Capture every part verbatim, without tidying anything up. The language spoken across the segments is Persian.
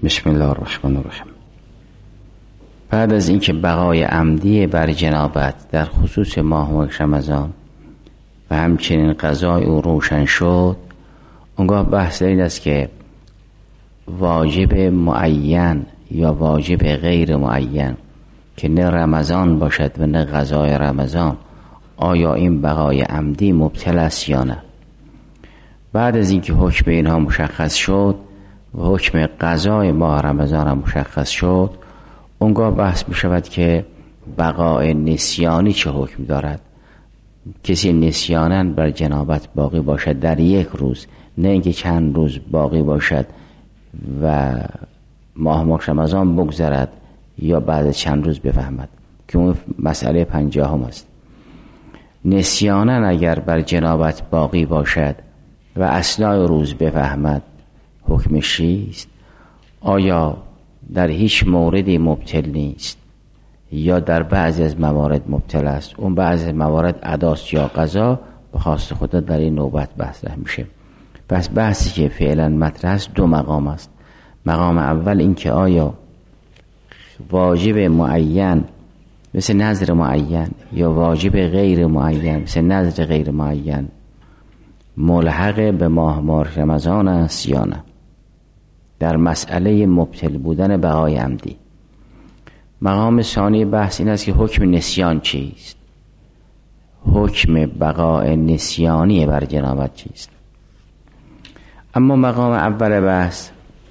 بسم الله الرحمن الرحیم. بعد از اینکه بقای عمدی بر جنابت در خصوص ماه مبارک رمضان و همچنین قضای او روشن شد، اونگاه بحث این است که واجب معین یا واجب غیر معین که نه رمضان باشد و نه قضای رمضان، آیا این بقای عمدی مبطل است یا نه؟ بعد از اینکه حکم اینها مشخص شد و حکم قضای ماه رمضان هم مشخص شد، اونگاه بحث می شود که بقای نسیانی چه حکم دارد. کسی نسیاناً بر جنابت باقی باشد در یک روز، نه اینکه چند روز باقی باشد و ماه مبارک رمضان بگذرد یا بعد چند روز بفهمد، که اون مسئله پنجاهم است. نسیاناً اگر بر جنابت باقی باشد و اثنای روز بفهمد، حکمش چیست؟ آیا در هیچ موردی مبطل نیست یا در بعضی از موارد مبطل است؟ اون بعضی از موارد اداست یا قضا، به خواست خدا در این نوبت بحث میشه. پس بحثی که فعلا مطرح است دو مقام است. مقام اول این که آیا واجب معین مثل نذر معین یا واجب غیر معین مثل نذر غیر معین ملحق به ماه مبارک رمضان است یا نه، در مسئله مبطل بودن بقای عمدی. مقام ثانی بحث این است که حکم نسیان چیست، حکم بقای نسیانی بر جنابت چیست. اما مقام اول بحث،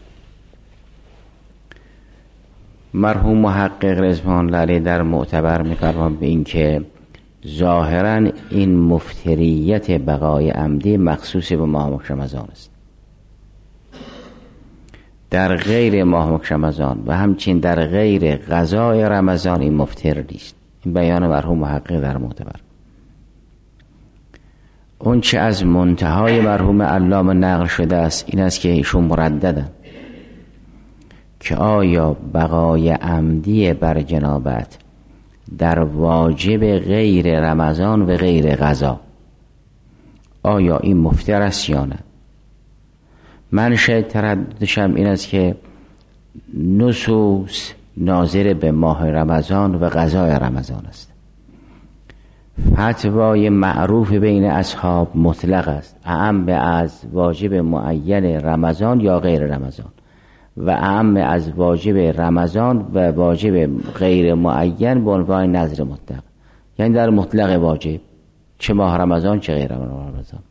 مرحوم محقق رضوان الله علیه در معتبر می‌فرماند به این که ظاهراً این مفتریت بقای عمدی مخصوص به ماه مبارک رمضان است، در غیر ماه مبارک رمضان و همچنین در غیر قضای رمضان این مفتر نیست. این بیان مرحوم محقق در معتبر. اون چه از منتهای مرحوم علامه نقل شده است این است که ایشون مرددن که آیا بقای عمدی بر جنابت در واجب غیر رمضان و غیر قضا، آیا این مفتر است یا نه؟ منشأ ترددشم این است که نصوص ناظر به ماه رمضان و قضای رمضان است. فتوای معروف بین اصحاب مطلق است، اعم از واجب معین رمضان یا غیر رمضان و اعم از واجب رمضان و واجب غیر معین به عنوان نذر مطلق، یعنی در مطلق واجب چه ماه رمضان چه غیر رمضان.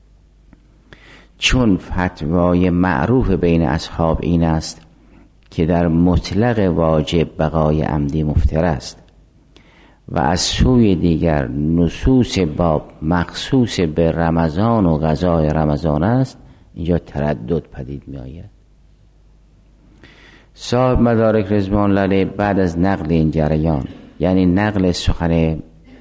چون فتوای معروف بین اصحاب این است که در مطلق واجب بقای عمدی مفتر است و از سوی دیگر نصوص باب مخصوص به رمضان و قضای رمضان است، اینجا تردد پدید می آید. صاحب مدارک رضوان الله علیه بعد از نقل این جریان، یعنی نقل سخن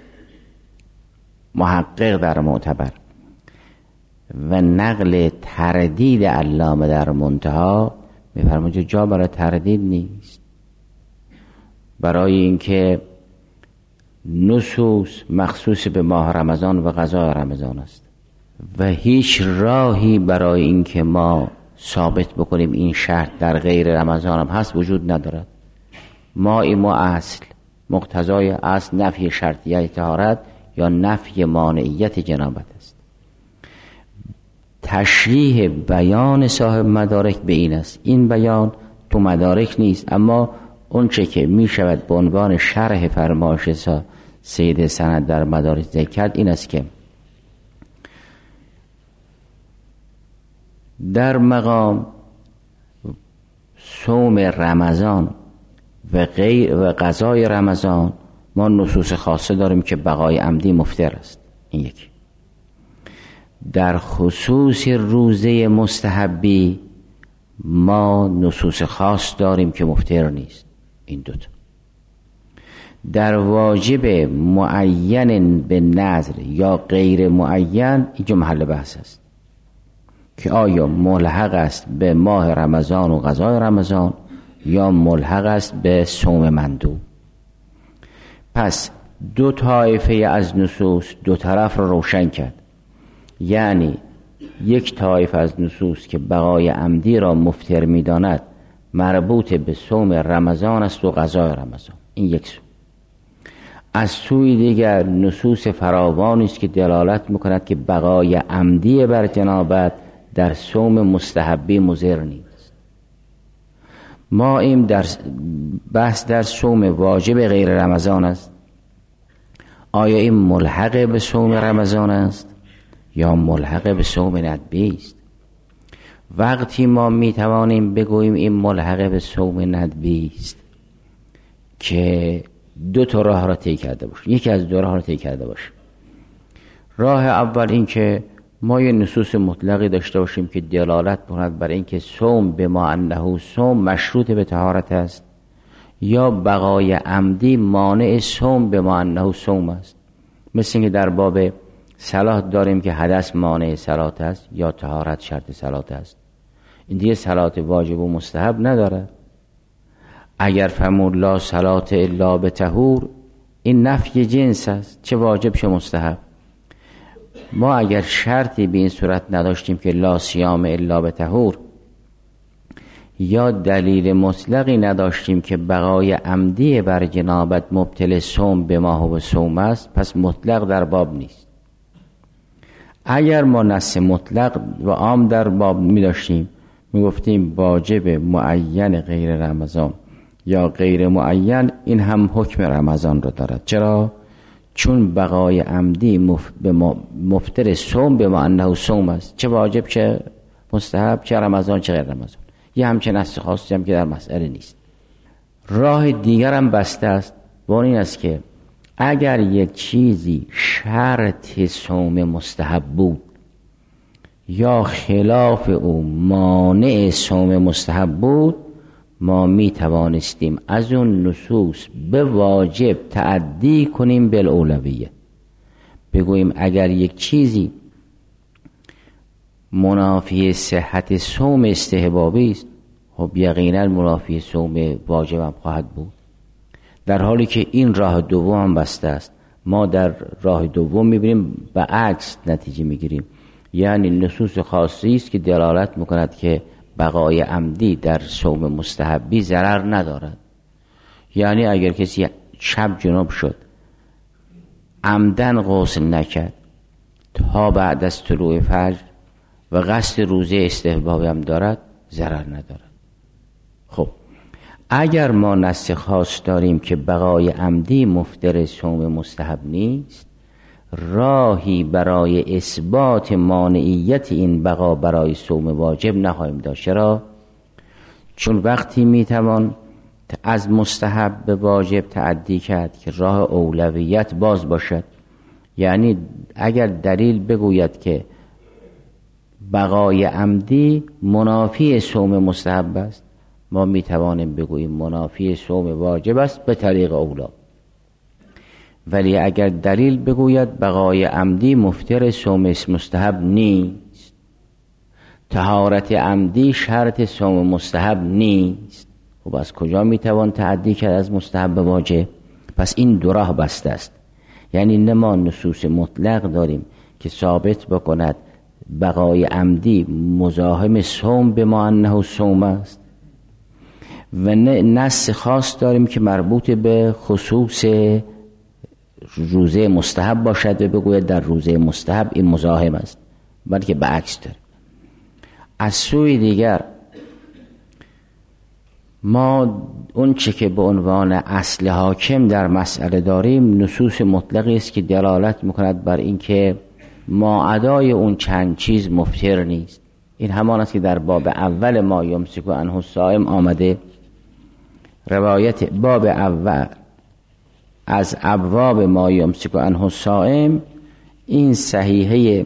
محقق در معتبر و نقل تردید علامه در منتها، می‌فرماید جا برای تردید نیست، برای اینکه نصوص مخصوص به ماه رمضان و قضای رمضان است و هیچ راهی برای اینکه ما ثابت بکنیم این شرط در غیر رمضان هم هست وجود ندارد. ما این ما اصل مقتضای اصل نفی شرطیت طهارت یا نفی مانعیت جنابت است. تشریح بیان صاحب مدارک به این است. این بیان تو مدارک نیست، اما اون چه که می شود به عنوان شرح فرمایش سید سند در مدارک ذکر کرد این است که در مقام صوم رمضان و غیر و قضای رمضان ما نصوص خاصه داریم که بقای عمدی مفتر است. این یکی. در خصوص روزه مستحبی ما نصوص خاص داریم که مفتر نیست. این دوتا. در واجب معین به نذر یا غیر معین اینجا محل بحث است که آیا ملحق است به ماه رمضان و قضای رمضان یا ملحق است به صوم مندوب. پس دو طایفه از نصوص دو طرف رو روشن کرد، یعنی یک طایفه از نصوص که بقای عمدی را مفتر می داند مربوط به صوم رمضان است و قضای رمضان. این یک سو. از سوی دیگر نصوص فراوانی است که دلالت میکند که بقای عمدی بر جنابت در صوم مستحبی مضر نیست. ما این در بحث در صوم واجب غیر رمضان است. آیا این ملحق به صوم رمضان است یا ملحق به صوم ندبی است؟ وقتی ما میتوانیم بگوییم این ملحق به صوم ندبی است که دو تا راه را طی کرده باشه. یکی از دو راه را طی کرده باشه. راه اول این که ما یه نصوص مطلقی داشته باشیم که دلالت کند بر این که صوم به ما انه صوم مشروط به طهارت است، یا بقای عمدی مانع صوم به ما انه صوم است. مثل اینکه در باب صلات داریم که حدث مانع صلات است یا طهارت شرط صلات است. این دیگه صلات واجب و مستحب نداره. اگر فرمود لا صلات الا به طهور، این نفی جنس است، چه واجب چه مستحب. ما اگر شرطی به این صورت نداشتیم که لا صیام الا به طهور، یا دلیل مطلقی نداشتیم که بقای عمدی بر جنابت مبطل صوم به ما هو صوم است، پس مطلق در باب نیست. اگر ما نص مطلق و عام در باب می داشتیم، می گفتیم واجب معین غیر رمضان یا غیر معین، این هم حکم رمضان رو دارد. چرا؟ چون بقای عمدی مف... به مفتر صوم به ما انه صوم است، چه واجب چه مستحب، چه رمضان چه غیر رمضان. یه همچه نص خاصی هم که در مسئله نیست. راه دیگر هم بسته است، با این است که اگر یک چیزی شرط صوم مستحب بود یا خلاف او مانع صوم مستحب بود، ما می توانستیم از اون نصوص به واجب تعدی کنیم بالاولویه. بگوییم اگر یک چیزی منافی صحت صوم استحبابی است، خب یقینا منافی صوم واجب هم خواهد بود. در حالی که این راه دوم هم بسته است. ما در راه دوم میبینیم به عکس نتیجه میگیریم، یعنی نصوص خاصی است که دلالت میکند که بقای عمدی در صوم مستحبی ضرر ندارد. یعنی اگر کسی شب جنوب شد، عمدن غسل نکرد تا بعد از طلوع فجر و قصد روزه استحبابی هم دارد، ضرر ندارد. خب اگر ما نص خاص داریم که بقای عمدی مفتر صوم مستحب نیست، راهی برای اثبات مانعیت این بقا برای صوم واجب نخواهیم داشت. چرا؟ چون وقتی میتوان از مستحب به واجب تعدی کرد که راه اولویت باز باشد. یعنی اگر دلیل بگوید که بقای عمدی منافی صوم مستحب است، ما میتوانیم بگوییم منافی صوم واجب است به طریق اولا. ولی اگر دلیل بگوید بقای عمدی مفتر صوم مستحب نیست، طهارت عمدی شرط صوم مستحب نیست، خب از کجا میتوان تعدی کرد از مستحب به واجب؟ پس این دو راه بسته است. یعنی نه ما نصوص مطلق داریم که ثابت بکند بقای عمدی مزاحم صوم به ما انه صوم است، و نه نص خاص داریم که مربوط به خصوص روزه مستحب باشد و بگوید در روزه مستحب این مزاحم است، بلکه به عکس داریم. از سوی دیگر ما اون چه که به عنوان اصل حاکم در مسئله داریم نصوص مطلقی است که دلالت میکند بر این که ما ادای اون چند چیز مفتر نیست. این همان است که در باب اول ما یمسک عنه الصائم آمده. روایت باب اول از ابواب ما یمسک عنه الصائم، این صحیحه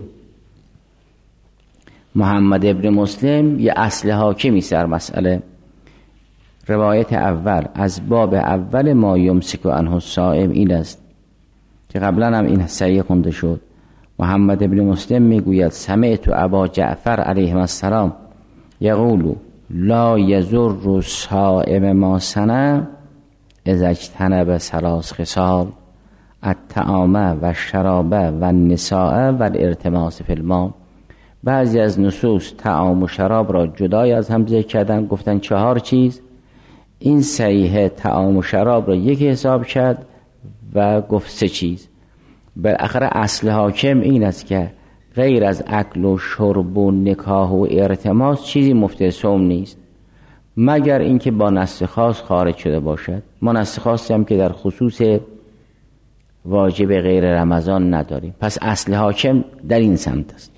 محمد ابن مسلم یه اصل حاکمی سر مسئله. روایت اول از باب اول ما یمسک عنه الصائم این است که قبلا هم این صحیح خونده شد. محمد ابن مسلم میگوید سمعت ابا جعفر علیه السلام یقول لا یضر الصائم ما سنه اذا اجتنب ثلاث خصال الطعام و الشراب و النساء و الارتماس فی الماء. بعضی از نصوص طعام و شراب را جدای از هم ذکر کردن، گفتن چهار چیز: این صحیحه طعام و شراب را یک حساب کرد و گفت سه چیز. بالاخره اصل حاکم این است که غیر از اکل و شرب و نکاح و ارتماس چیزی مفطر صوم نیست، مگر اینکه با نص خاص خارج شده باشد. ما نص خاصی هم که در خصوص واجب غیر رمضان نداریم. پس اصل حاکم در این سمت است.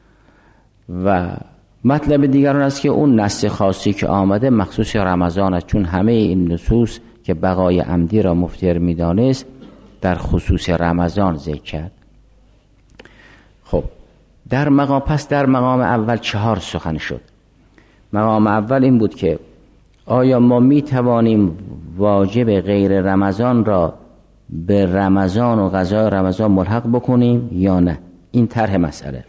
و مطلب دیگر اون است که اون نص خاصی که آمده مخصوص رمضان است، چون همه این نصوص که بقای عمدی را مفطر می‌دانست در خصوص رمضان ذکر کرد. خب در مقام پس در مقام اول چهار سخن شد. مقام اول این بود که آیا ما می توانیم واجب غیر رمضان را به رمضان و قضای رمضان ملحق بکنیم یا نه؟ این طرح مسئله.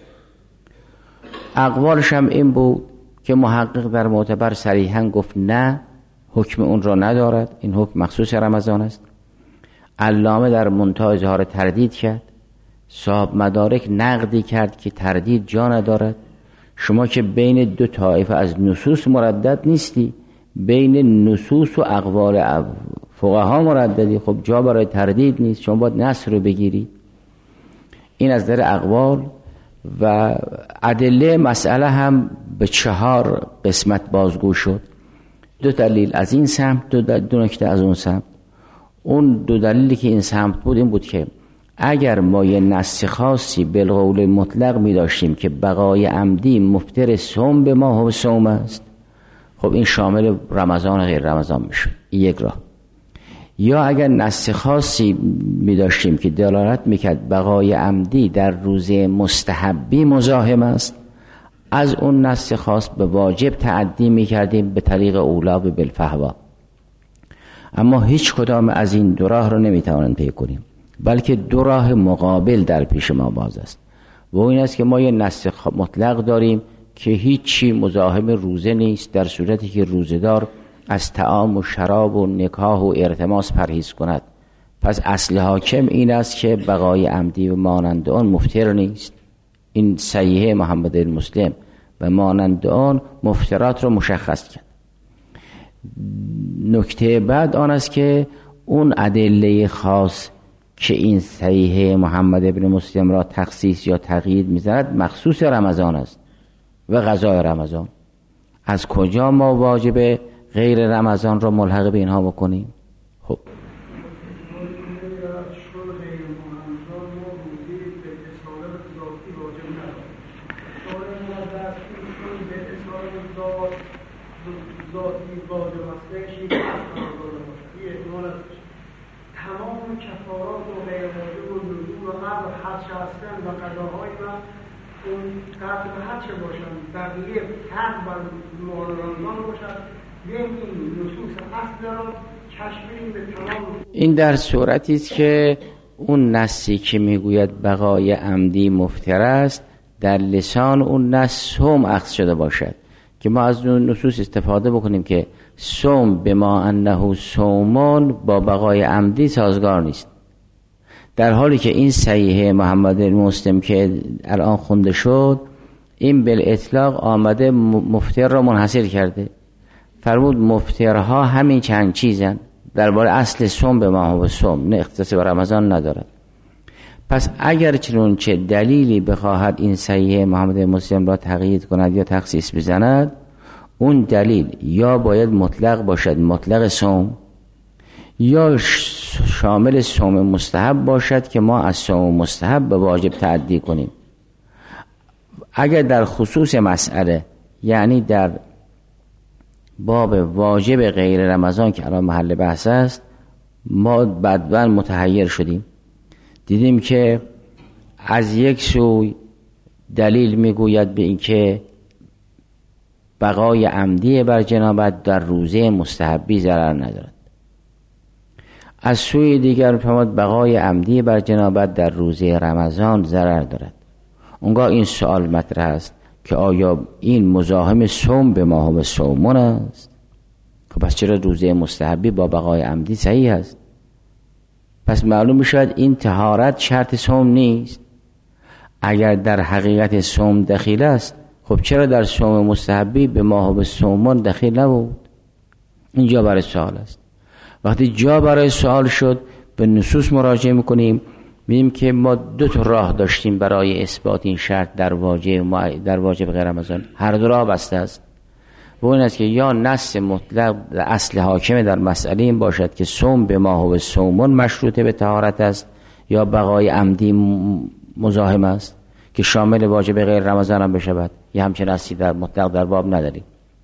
اقوالش هم این بود که محقق در معتبر صریحاً گفت نه، حکم اون را ندارد، این حکم مخصوص رمضان است. علامه در منتهى اظهار تردید کرد، صاحب مدارک نقدی کرد که تردید جا ندارد. شما که بین دو طایفه از نصوص مردد نیستی، بین نصوص و اقوال فقها مرددی، خب جا برای تردید نیست، شما باید نص رو بگیری. این از در اقوال. و ادله مسئله هم به چهار قسمت بازگو شد. دو دلیل از این سمت، دو, دو نکته از اون سمت. اون دو دلیلی که این سمت بود این بود که اگر ما یه نص خاصی بالقول مطلق می داشتیم که بقای عمدی مفطر صوم به ماه و صوم است، خب این شامل رمضان و غیر رمضان میشه، این یک راه. یا اگر نص خاصی می داشتیم که دلالت میکرد بقای عمدی در روزه مستحبی مزاحم است، از اون نص خاص به واجب تعدی میکردیم به طریق اولا و بالفهوا. اما هیچ کدام از این دو راه رو نمیتوانند طی کنیم، بلکه دو راه مقابل در پیش ما باز است. و این است که ما یه نص مطلق داریم که هیچی مزاحم روزه نیست، در صورتی که روزه‌دار از طعام و شراب و نکاح و ارتماس پرهیز کند. پس اصل حاکم این است که بقای عمدی و مانند آن مفطر نیست. این صحیحه محمد المسلم و مانند آن مفطرات رو مشخص کرد. نکته بعد آن است که اون ادله خاص که این صحیحه محمد ابن مسلم را تخصیص یا تقیید می‌زند مخصوص رمضان است و قضای رمضان. از کجا ما واجب غیر رمضان را ملحق به اینها بکنیم؟ خب تمام کفارات و غیر واجب و نزول و قبل حج هستن و قضاهای و اون قبل حج باشن، بقیه تق بر ماه رمضان باشد. بیاییم این نصوص اصل را کشف کنیم به تمام. این در صورتی است که اون نصی که میگوید بقای عمدی مفطر است در لسان اون نص صوم اخذ شده باشد، که ما از اون نصوص استفاده بکنیم که صوم به ما انه صومون با بقای عمدی سازگار نیست، در حالی که این صحیحه محمد المسلم که الان خونده شد این بالاطلاق آمده مفطر را منحصر کرده. فرمود مفطرها همین چند چیزن، درباره اصل صوم به ماه و صوم، نه اختصاص به رمضان ندارد. پس اگر چنانچه دلیلی بخواهد این صحیحه محمد مسلم را تقیید کند یا تخصیص بزند، اون دلیل یا باید مطلق باشد، مطلق صوم، یا شامل صوم مستحب باشد که ما از صوم مستحب به واجب تعدی کنیم. اگر در خصوص مسئله، یعنی در باب واجب غیر رمضان که الان محل بحث است، ما بدبن متحیر شدیم، دیدیم که از یک سوی دلیل میگوید به اینکه بقای عمدی بر جنابت در روزه مستحبی ضرر ندارد، از سوی دیگر فرمود بقای عمدی بر جنابت در روزه رمضان ضرر دارد. اونگاه این سوال مطرح است که آیا این مزاحم صوم به ماه و صومون است؟ خب پس چرا روزه مستحبی با بقای عمدی صحیح است؟ پس معلوم میشود این طهارت شرط صوم نیست. اگر در حقیقت صوم دخیل است، خب چرا در صوم مستحبی به ماه و صومون دخیل نبود؟ اینجا برای سوال است. وقتی جا برای سوال شد به نصوص مراجعه میکنیم، می‌بینیم که ما دو تا راه داشتیم برای اثبات این شرط در واجب در واجب غیر رمضان. هر دو راه بسته است. و این است که یا نص مطلق اصل حاکم در مسئله این باشد که صوم به ما و صومون مشروط به طهارت است، یا بقای عمدی مزاحم است که شامل واجب غیر رمضان هم بشود. یه همچین اصلی در مطلق در باب نداریم.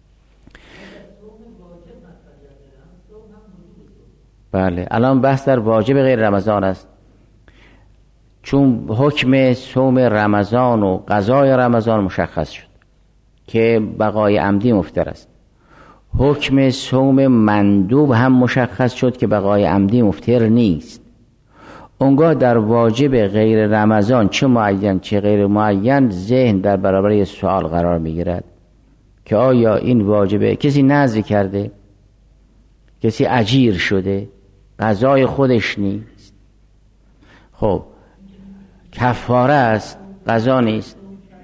بله، الان بحث در واجب غیر رمضان است، چون حکم صوم رمضان و قضای رمضان مشخص شد که بقای عمدی مفتر است. حکم صوم مندوب هم مشخص شد که بقای عمدی مفتر نیست. اونگاه در واجب غیر رمضان چه معین چه غیر معین ذهن در برابر سوال قرار میگیرد که آیا این واجبه کسی نذر کرده، کسی اجیر شده، قضای خودش نیست، خب کفاره است، قضا نیست.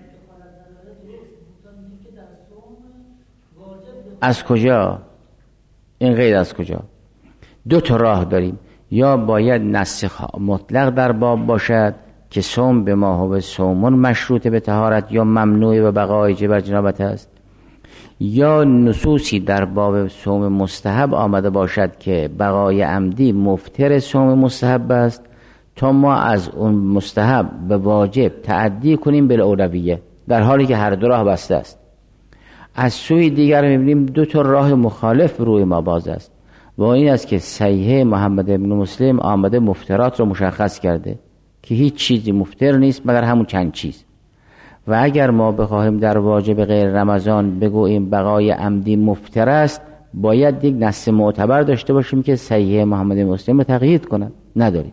از کجا؟ این غیر از کجا؟ دو تا راه داریم. یا باید نسخ مطلق در باب باشد که صوم به ما و صومون مشروط به طهارت یا ممنوع به بقای بر جنابت است، یا نصوصی در باب صوم مستحب آمده باشد که بقای عمدی مفتر صوم مستحب است تا ما از اون مستحب به واجب تعدی کنیم بالاولویه، در حالی که هر دو راه بسته است. از سوی دیگر می‌بینیم دو تا راه مخالف روی ما باز است و این است که صحیح محمد ابن مسلم آمده مفترات رو مشخص کرده که هیچ چیزی مفتر نیست مگر همون چند چیز. و اگر ما بخواهیم در واجب غیر رمضان بگوییم بقای عمدی مفتر است، باید یک نص معتبر داشته باشیم که صحیح محمد ابن مسلم رو تقیید کنند. نداریم.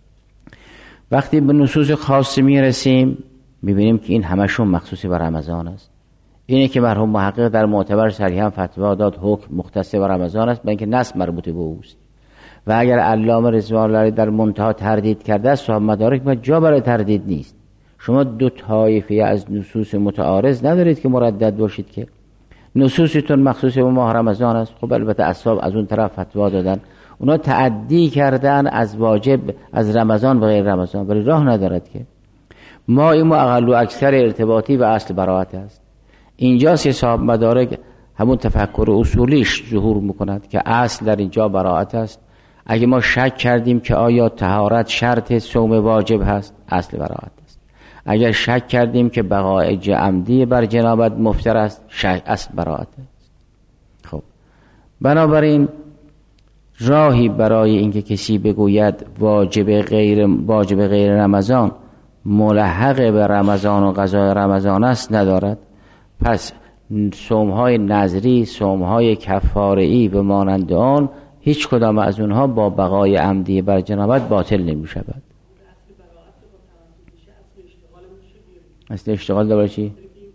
وقتی به نصوص خاص میرسیم میبینیم که این همشون مخصوصی بر رمضان است. اینه که مرحوم محقق در معتبر صریحا فتوا داد حکم مختص به رمضان است، بلکه نص مربوط به اوست. و اگر علامه رضوان الله در منتها تردید کرده است، صاحب مدارک ما جا برای تردید نیست. شما دو طایفه از نصوص متعارض ندارید که مردد باشید که نصوصتون مخصوص به ماه رمضان است. خب البته اصحاب از اون طرف فتوا دادن، اونا تعدی کردن از واجب از رمضان و غیر رمضان، ولی راه ندارد که ما این اقل و اکثر ارتباطی و اصل براءت است. اینجاست که صاحب مدارک همون تفکر اصولیش ظهور میکند که اصل در اینجا براءت است. اگه ما شک کردیم که آیا طهارت شرط صوم واجب هست، اصل براءت است. اگر شک کردیم که بقای عمدی بر جنابت مفتر است، شک اصل براءت است. خب بنابراین راهی برای اینکه کسی بگوید واجب غیر واجب غیر رمضان ملحق به رمضان و قضای رمضان است ندارد. پس صوم‌های نذری، صوم‌های کفاره‌ای به مانند آن، هیچ کدام از اونها با بقای عمدی بر جنابت باطل نمی‌شود. اصل اشتغال داره چی؟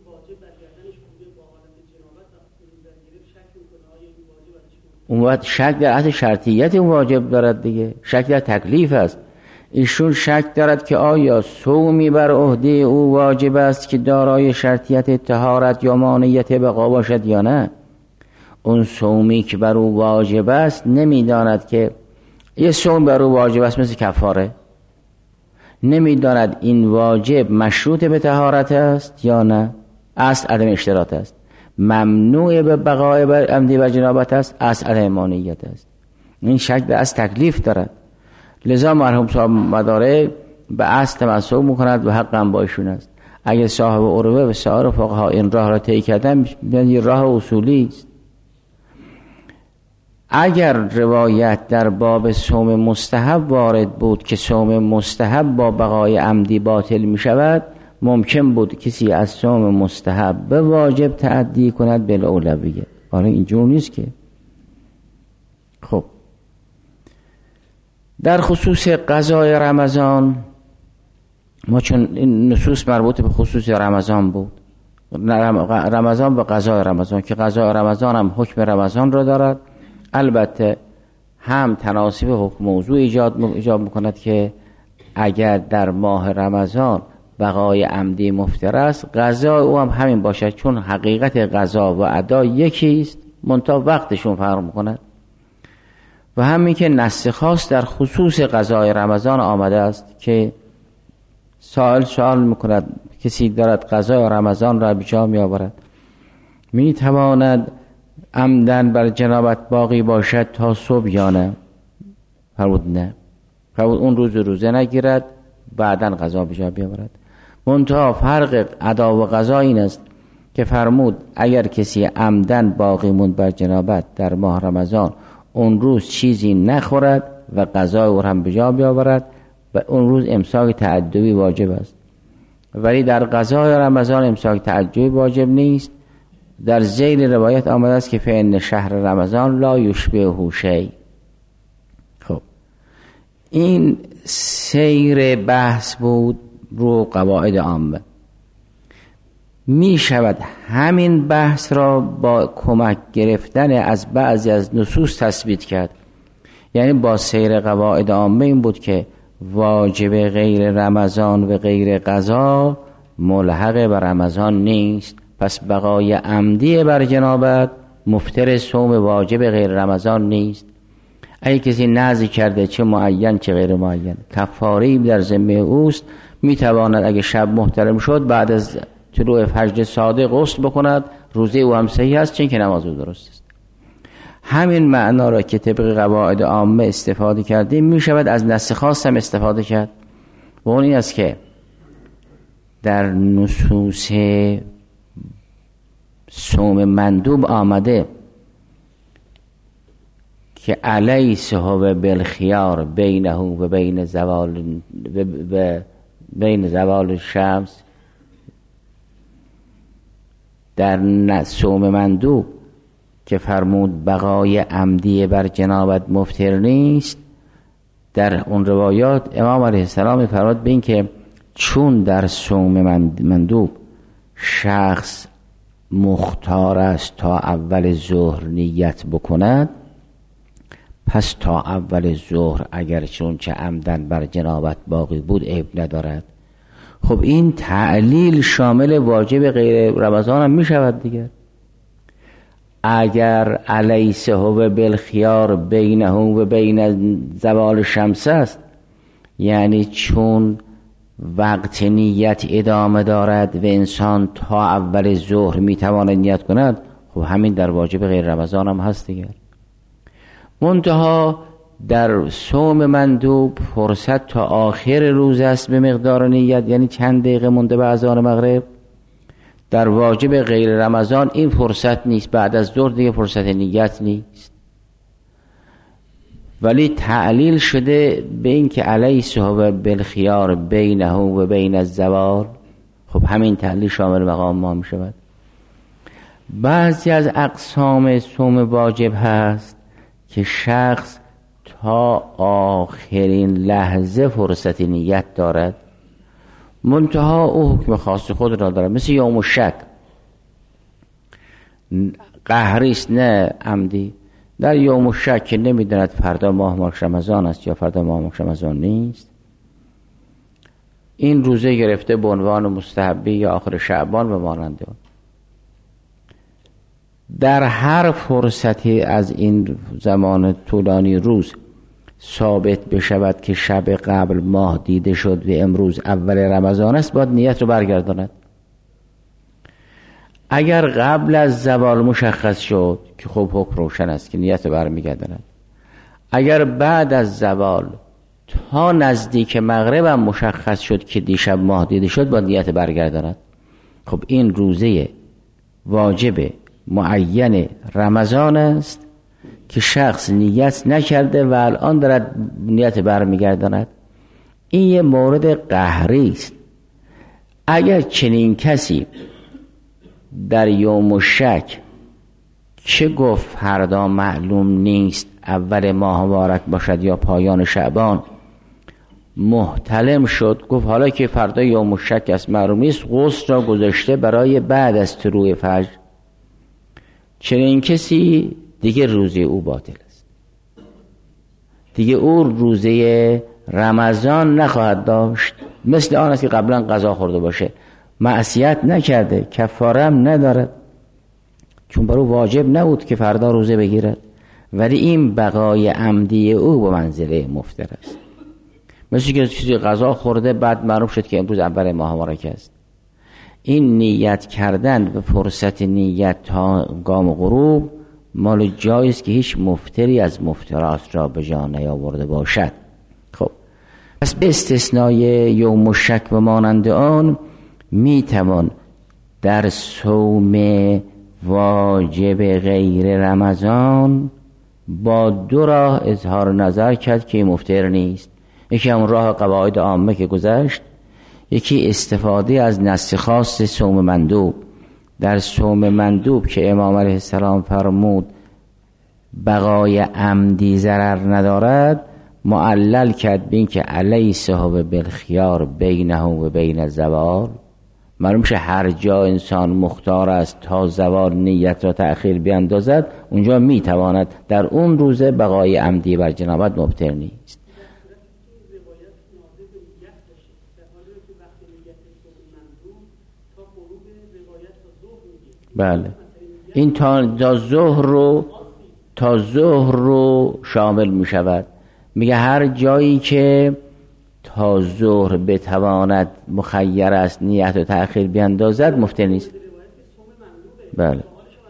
اون وقت شک در اصل شرطیت اون واجب دارد دیگه، شک در تکلیف است. ایشون شک دارد که آیا صومی بر عهده او واجب است که دارای شرطیت طهارت یا مانعیت بقا باشد یا نه. اون صومی که بر او واجب است نمیداند که یه صوم بر او واجب است مثل کفاره، نمیداند این واجب مشروط به طهارت است یا نه، اصل عدم اشتراط است. ممنوع به بقای بر عمدی و جنابت است، اصل عدم مانعیت است. این شک در اصل تکلیف دارد. لذا مرحوم صاحب مدارک به اصل تمسک میکند و حق هم با ایشون است. اگه صاحب عروه و سایر فقها این راه را طی کردن، این راه اصولی است. اگر روایت در باب صوم مستحب وارد بود که صوم مستحب با بقای عمدی باطل می شود، ممکن بود کسی از صوم مستحب به واجب تعدی کند بالاولویه. حالا اینجور نیست که. خب در خصوص قضای رمضان، ما چون این نصوص مربوط به خصوص رمضان بود، رمضان و قضای رمضان که قضای رمضان هم حکم رمضان را دارد، البته هم تناسب حکم موضوع ایجاد ایجاد میکند که اگر در ماه رمضان بقای عمدی مفتر است، قضای او هم همین باشد، چون حقیقت قضا و ادا یکی است، منتها وقتشون فرق میکند. و همین که نص خاص در خصوص قضای رمضان آمده است که سائل سوال میکند کسی دارد قضای رمضان را به جا می آورد می تواند عمدن بر جنابت باقی باشد تا صبح یا نه؟ فرمود نه. فرمود اون روز روزه نگیرد بعدن قضا به جا بیاورد. منتها فرق ادا و قضا این است که فرمود اگر کسی عمدن باقی موند بر جنابت در ماه رمضان اون روز چیزی نخورد و قضای او هم به جا بیاورد و اون روز امساک تعجبی واجب است. ولی در قضای رمضان امساک تعجبی واجب نیست. در ذیل روایت آمده است که فإن شهر رمضان لا یشبهه شیء. خب این سیر بحث بود رو قواعد عامه. می شود همین بحث را با کمک گرفتن از بعضی از نصوص تثبیت کرد. یعنی با سیر قواعد عامه این بود که واجب غیر رمضان و غیر قضا ملحق بر رمضان نیست، پس بقای عمدی بر جنابت مفتر صوم واجب غیر رمضان نیست. اگه کسی نذر کرده چه معین چه غیر معین کفاری در ذمه اوست، میتواند اگه شب محترم شد بعد از طلوع فجر صادق غسل بکند، روزه او هم صحیح است چون که نماز او درست است. همین معنا را که طبق قواعد عامه استفاده کردیم می شود از نص خاص هم استفاده کرد و اون این است که در نصوص صوم مندوب آمده که علیسه و بالخیار بینه و بین زوال و بین زوال شمس، در صوم مندوب که فرمود بقای عمدی بر جنابت مفتر نیست، در اون روایات امام علیه السلام فرمود به این که چون در صوم مندوب شخص مختار است تا اول ظهر نیت بکند، پس تا اول ظهر اگر چون چه عمدن بر جنابت باقی بود عیب ندارد. خب این تعلیل شامل واجب غیر رمضان هم می شود دیگر. اگر علیسه و بالخیار بینه و بین زوال شمس است، یعنی چون وقت نیت ادامه دارد و انسان تا اول ظهر می تواند نیت کند، خب همین در واجب غیر رمضان هم هست دیگر. منتها در صوم مندوب فرصت تا آخر روز است به مقدار نیت، یعنی چند دقیقه مونده به اذان مغرب. در واجب غیر رمضان این فرصت نیست، بعد از ظهر دیگه فرصت نیت نیست. ولی تعلیل شده به این که علیسه و بالخیار بینه و بین الزوال، خب همین تعلیل شامل مقام ما می شود. بعضی از اقسام صوم واجب هست که شخص تا آخرین لحظه فرصت نیت دارد، منتها او حکم خاص خود را دارد، مثل یوم الشک، قهری است نه عمدی. در یوم الشک که نمیداند فردا ماه ماه رمضان است یا فردا ماه ماه رمضان نیست، این روزه گرفته به عنوان مستحبی یا آخر شعبان به مانند اون. در هر فرصتی از این زمان طولانی روز ثابت بشود که شب قبل ماه دیده شد و امروز اول رمضان است، باید نیت رو برگرداند. اگر قبل از زوال مشخص شد که خب حکم روشن است که نیت رو برمیگرداند. اگر بعد از زوال تا نزدیک مغرب هم مشخص شد که دیشب ماه دیده شد، باید نیت برگرداند. خب این روزه واجب معین رمضان است که شخص نیت نکرده و الان دارد نیت برمیگرداند. این یه مورد قهری است. اگر چنین کسی در یوم الشک چه گفت فردا معلوم نیست اول ماه مبارک باشد یا پایان شعبان، محتلم شد گفت حالا که فردا یوم الشک است معلوم نیست، غسل را گذاشته برای بعد از طلوع فجر، چنین کسی دیگه روزه او باطل است، دیگه او روزه رمضان نخواهد داشت. مثل آن است که قبلا قضا خورده باشه، معصیت نکرده، کفاره هم ندارد، چون برای واجب نبود که فردا روزه بگیرد، ولی این بقای عمدی او به منزله مفتر است. مثل که چیزی غذا خورده بعد معروف شد که امروز اول ماه مبارک است. این نیت کردن و فرصت نیت تا گام غروب مال جایی است که هیچ مفتری از مفترات را به جا نیاورده باشد. خب پس به استثنای یوم شک و مانند آن می توان در صوم واجب غیر رمضان با دو راه اظهار نظر کرد که مفتر نیست. یکی همون راه قواعد عامه که گذشت، یکی استفاده از نص خاص صوم مندوب. در صوم مندوب که امام علیه السلام فرمود بقای عمدی ضرر ندارد، معلل کرد به این که علیه و بالخیار بینه و بین الزوال. معلوم شه هر جا انسان مختار است تا زوال نیت را تأخیر بیاندازد، اونجا میتواند در اون روزه بقای عمدی بر جنابت مبتر نیست. بله این تا ظهر رو تا ظهر رو شامل می شود. میگه هر جایی که تا ظهر بتواند مخیر است نیت و تأخیر بیاندازد مفتر نیست. بله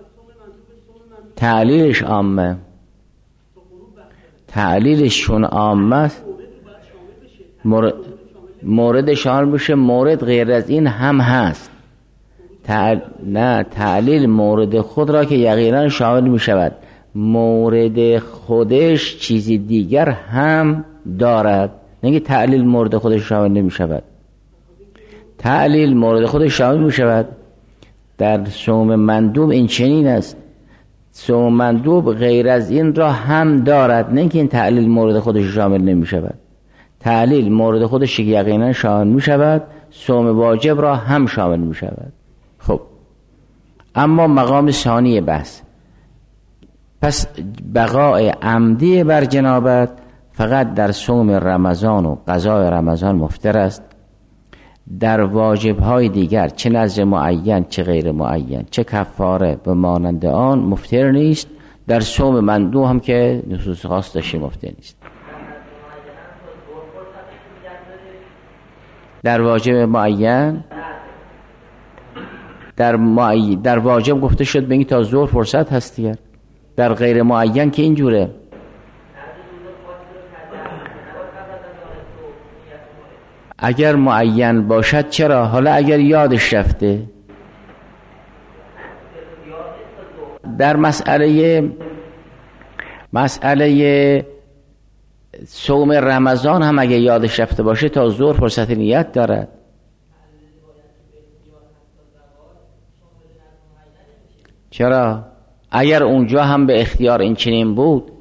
تعلیلش عامه، تعلیلش چون عامه است مورد مورد شامل بشه. مورد غیر از این هم هست. تعل... نه تعلیل مورد خود را که یقینا شامل می شود، مورد خودش چیزی دیگر هم دارد. نگه تعلیل مورد خودش شامل نمی شود. تعلیل مورد خودش شامل می شود. در صوم مندوب این چنین است. صوم مندوب غیر از این را هم دارد، نه که این تعلیل مورد خودش شامل نمی شود. تعلیل مورد خودش یقینا شامل می شود، صوم واجب را هم شامل می شود. خب اما مقام ثانی بحث، پس بقای عمدی بر جنابت فقط در صوم رمضان و قضای رمضان مفتر است. در واجب‌های دیگر چه نذر معین چه غیر معین چه کفاره به مانند آن مفتر نیست. در صوم مندوب هم که نصوص خاص داشته مفتر نیست. در واجب معین در معین در واجب گفته شد بگی تا ظهر فرصت هست دیگر. در غیر معین که اینجوره. اگر معین باشد چرا؟ حالا اگر یادش رفته در مسئله مسئله صوم رمضان هم اگر یادش رفته باشه تا ظهر فرصت نیت دارد. چرا؟ اگر اونجا هم به اختیار این چنین بود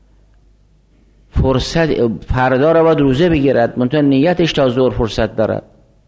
فرصت فردا را باید روزه بگیرد، منتها نیتش تا ظهر فرصت دارد.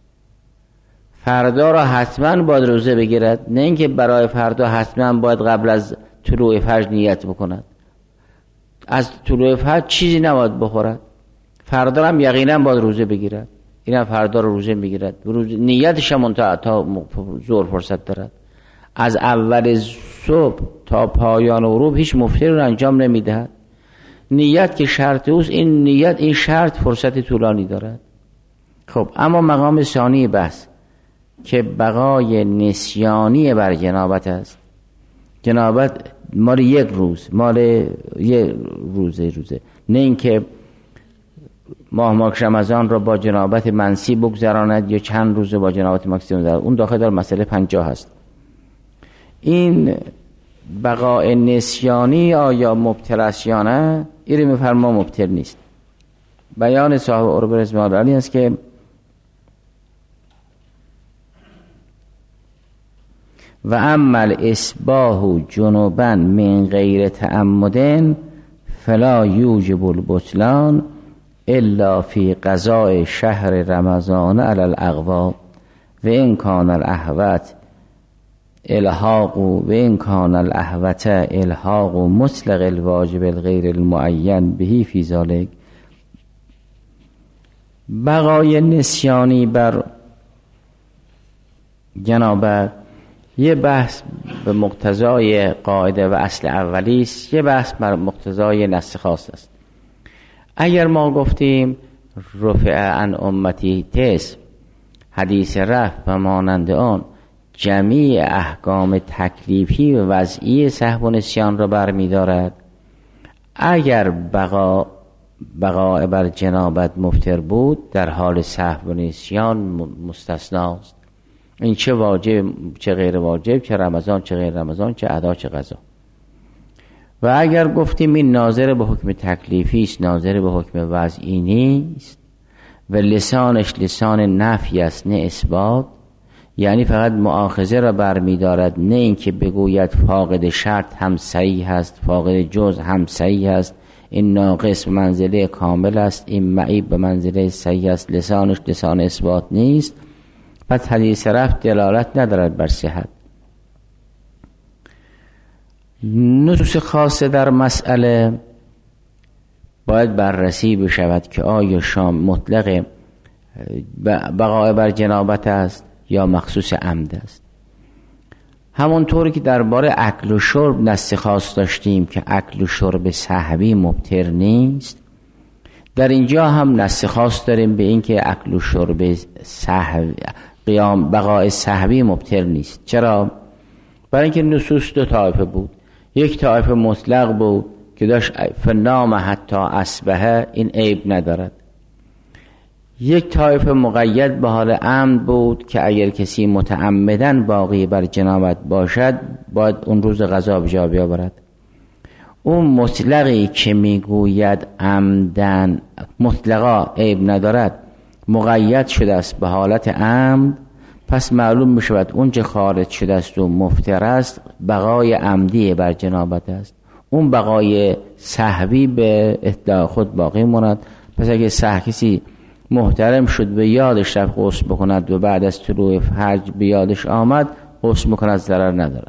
فردا را حتما باید روزه بگیرد، نه اینکه برای فردا حتما باید قبل از طلوع فجر نیت بکند. از طلوع فجر چیزی نباید بخورد. فردا هم یقینا باید روزه بگیرد. اینم فردا رو روزه میگیرد، نیتش هم تا تا ظهر فرصت دارد. از اول صبح تا پایان غروب هیچ مفتری رو انجام نمیدهد. نیت که شرط اوست، این نیت این شرط فرصت طولانی دارد. خب اما مقام ثانی بحث که بقای نسیانی بر جنابت است. جنابت مال یک روز، مال یک روزه روزه نه اینکه ماه ماه رمضان را با جنابت منسی بگذراند یا چند روزه با جنابت مکسیموم دارد. اون داخل در مسئله پنجاه هست. این بقای نسیانی آیا مبتل است یا نه، این میفرما مبتل نیست. بیان صاحب عرب رضوان علی است که و عمل اصباح جنوبا من غیر تعمدن فلا یوجب البطلان الا فی قضاء شهر رمضان علی الاقوا و این کان الاحوت الحاق و این کان الاحوت الحاق مطلق الواجب الغیر المعین بهی فی ذالک. بقای نسیانی بر جنابت یه بحث به مقتضای قاعده و اصل اولی است، یه بحث بر مقتضای نص خاص است. اگر ما گفتیم رفع عن امتی تس، حدیث رفع و مانند آن جمیع احکام تکلیفی و وضعی سهو و نسیان را برمی دارد، اگر بقا بقا بر جنابت مفتر بود در حال سهو و نسیان مستثناست. این چه واجب چه غیر واجب، چه رمضان چه غیر رمضان، چه ادا چه قضا. و اگر گفتیم این ناظر به حکم تکلیفی است، ناظر به حکم وضعی نیست و لسانش لسان نفی است نه اثبات، یعنی فقط مؤاخذه را برمی دارد، نه اینکه بگوید فاقد شرط هم صحیح است، فاقد جز هم صحیح است، این ناقص به منزله کامل است، این معیب به منزله صحیح است، لسانش لسان اثبات نیست، پس حدیث رفع دلالت ندارد بر صحت. نصوص خاصه در مسئله باید بررسی بشود که آیا شام مطلق بقای بر جنابت است یا مخصوص عمد است. همونطوری که درباره اکل و شرب نص خاص داشتیم که اکل و شرب سهوی مبتر نیست، در اینجا هم نص خاص داریم به این که اکل و شرب سهوی قیام بقای سهوی مبتر نیست. چرا؟ برای اینکه نصوص دو طایفه بود. یک طایفه مطلق بود که داشت فنام حتی اصبحه، این عیب ندارد. یک طایفه مقید به حال عمد بود که اگر کسی متعمدن باقی بر جنابت باشد باید اون روز قضا بجا بیاورد. اون مطلقی که میگوید عمدن مطلقا عیب ندارد مقید شده است به حالت عمد، پس معلوم میشود اون چه خارج شده است و مفتر است بقای عمدی بر جنابت است. اون بقای سهوی به ادعای خود باقی ماند. پس اگه سه کسی محترم شد به یادش رفت غسل بکند و بعد از طلوع فجر به یادش آمد غسل بکند، ضرر ندارد.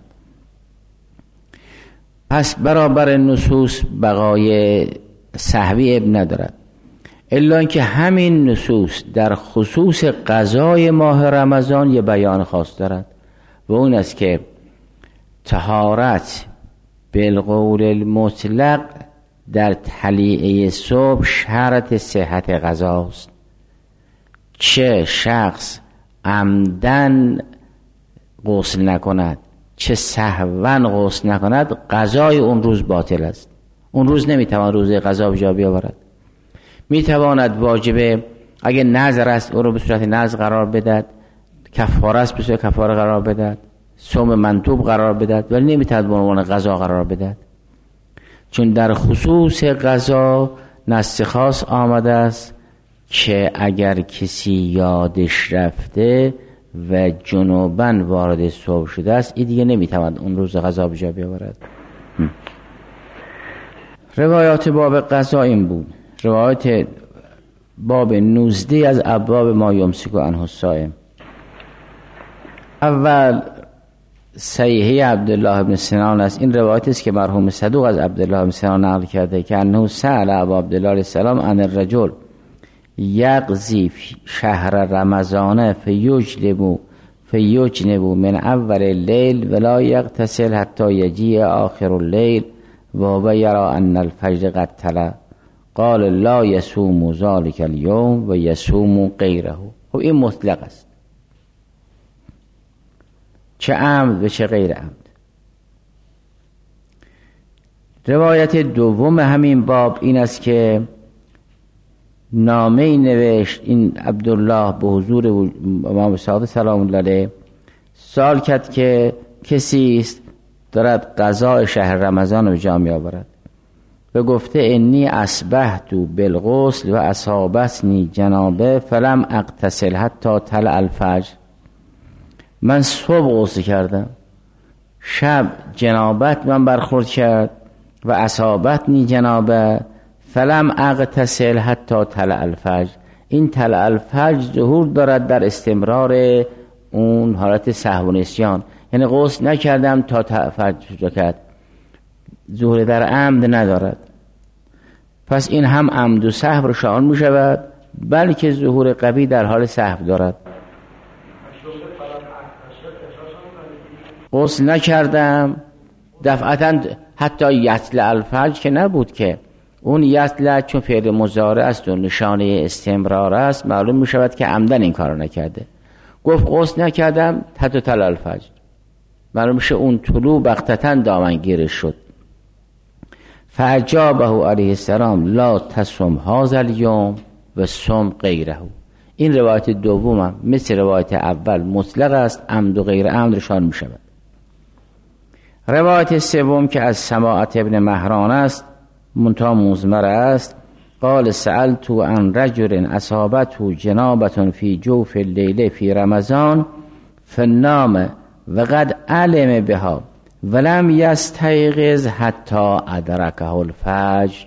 پس برابر نصوص بقای سهوی اب ندارد، الا اینکه همین نصوص در خصوص قضای ماه رمضان یه بیان خاص دارد و اون است که طهارت بالقول المطلق در طلیعه صبح شرط صحت قضاست. چه شخص عمدن غسل نکند چه سهوا غسل نکند قضای اون روز باطل است. اون روز نمیتوان روز قضا به جا بیاورد. میتواند واجبه اگه نذر است او رو به صورت نذر قرار بدهد، کفاره است به صورت کفاره قرار بدهد، صوم منطوب قرار بدهد، ولی نمیتواند به عنوان قضا قرار بدهد، چون در خصوص قضا نص خاص آمده است که اگر کسی یادش رفته و جنوباً وارد صبح شده است این دیگه نمیتواند اون روز قضا به جا بیاورد. روایات باب قضا این بود. روایت باب نوزده از ابواب ما یمسک عنه الصائم. اول صحیحه عبدالله بن سنان است. این روایت است که مرحوم صدوق از عبدالله بن سنان نقل کرده که انه سأل ابا عبدالله علیه السلام عن الرجل یقضی شهر رمضان فیجلبو فیجنبو من اول اللیل ولا یغتسل حتی یجیء آخر اللیل و هو یرا ان الفجر قد طلع قال لا یصوم ذلک اليوم و یصوم غیره. خب این مطلق است، چه عمد و چه غیر عمد. روایت دوم همین باب این است که نامه نوشت این عبدالله به حضور امام صادق سلام الله علیه، سوال کرد که کسی است دارد قضاء شهر رمضان رو جا می آورد و گفته انی اصبحت بالغسل و اصابتنی جنابه فلم اغتسل حتی طلع الفجر. من صبح غسل کردم، شب جنابت من برخورد کرد و اصابتنی جنابه فلم اغتسل حتی طلع الفجر. این طلع الفجر ظهور دارد در استمرار اون حالت سهو و نسیان، یعنی غسل نکردم تا فجر کرد، ظهور در عمد ندارد. پس این هم عمد و سهو رو شامل می شود، بلکه ظهور قوی در حال سهو دارد. غسل نکردم دفعتا، حتی یطلع الفجر که نبود که اون یطلع چون فعل مضارع است و نشانه استمرار است معلوم می شود که عمدن این کارو نکرده. گفت غسل نکردم حتی طلع الفجر، معلوم میشه اون طلوع بغتتا دامنگیرش شد. فاجابه علیه السلام لا تصم هذا الیوم و صم غیره. این روایت دومم مثل روایت اول مطلق است، عمد و غیر عمد رشان می شود. روایت سوم که از سماعت ابن مهران است منتها مزمر است. قال سألت عن رجل اصابته جنابة في جوف الليل في رمضان فنام وقد علم بها ولم يستيقظ حتى ادركه الفجر.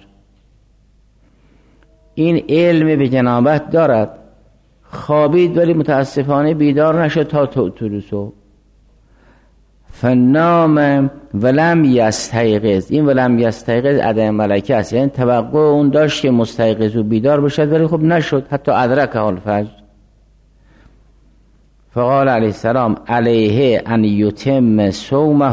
این علم به جنابت دارد، خوابید ولی متاسفانه بیدار نشد تا طلوع صبح. فنام ولم یستیقظ، این ولم یستیقظ عدم ملکه است، یعنی توقع اون داشت که مستیقظ و بیدار بشد ولی خب نشد حتی ادرکه الفجر. فقال علیه السلام علیه ان یتم صومه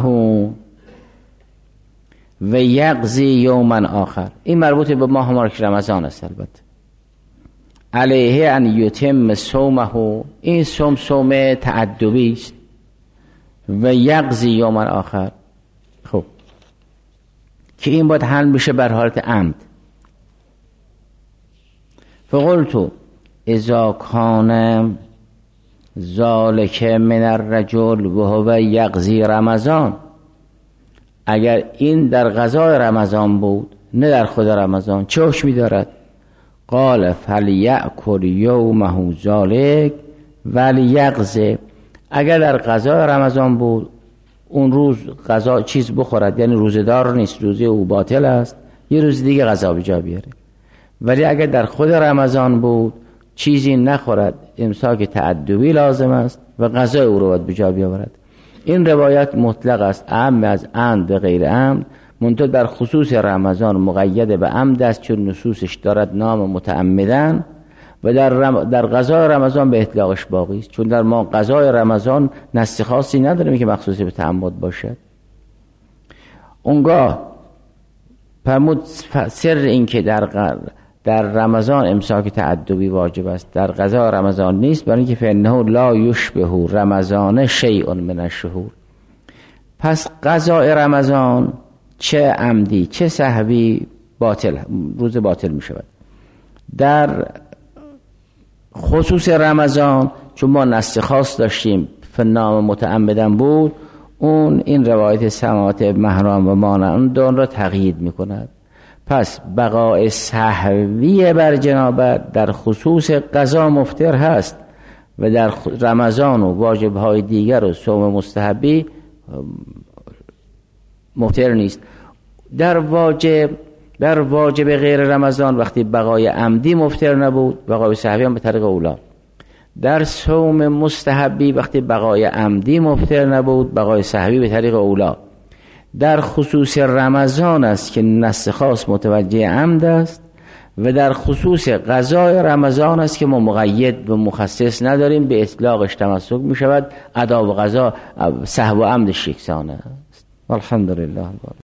و یقضی یوما آخر. این مربوط به ماه مبارک رمضان است. البته علیه ان یتم صومه، این صوم صوم تعدبی است، و یقضی یوم آخر. خب که این باید حل بشه بر حالت عمد. فقلتو اذا کان ذالک من الرجل و هو یقضی رمضان، اگر این در قضای رمضان بود نه در خود رمضان چه حکمی دارد؟ قال فلیأکل یومه ذالک ولیقضی، اگر در قضای رمضان بود اون روز قضا چیز بخورد، یعنی روزدار نیست، روزه او باطل است، یه روز دیگه قضا بجا بیاره. ولی اگر در خود رمضان بود چیزی نخورد، امساک تعدبی لازم است و قضای او رو باید بجا بیاورد. این روایت مطلق است، اعم از عمد به غیر عمد، منتها در خصوص رمضان مقید به عمد است چون نصوصش دارد نام متعمدن، و در رم... در قضای رمضان به اطلاقش باقی است، چون در ما قضای رمضان نص خاصی نداریم که مخصوص به تعمد باشد. اونگاه فرمود سر این که در ق... در رمضان امساک تعدبی واجب است، در قضای رمضان نیست، برای اینکه فانه لا یشبه رمضان شیء من الشهور. پس قضای رمضان چه عمدی چه سهوی باطل، روز باطل می شود. در خصوص رمضان چون ما نص خاص داشتیم فنام متعمدن بود، اون این روایت سماعت مهران و مانند اون را تقیید می کند. پس بقای سهوی بر جنابت در خصوص قضا مفطر هست و در رمضان و واجبهای دیگر و صوم مستحبی مفطر نیست. در واجب در واجب غیر رمضان وقتی بقای عمدی مفطر نبود، بقای سهوی هم به طریق اولا. در صوم مستحبی وقتی بقای عمدی مفطر نبود، بقای سهوی به طریق اولا. در خصوص رمضان است که نص خاص متوجه عمد است و در خصوص قضای رمضان است که ما مقید و مخصص نداریم، به اطلاقش تمسک می شود. ادا و قضا سهو و عمدش یکسان است. الحمدلله.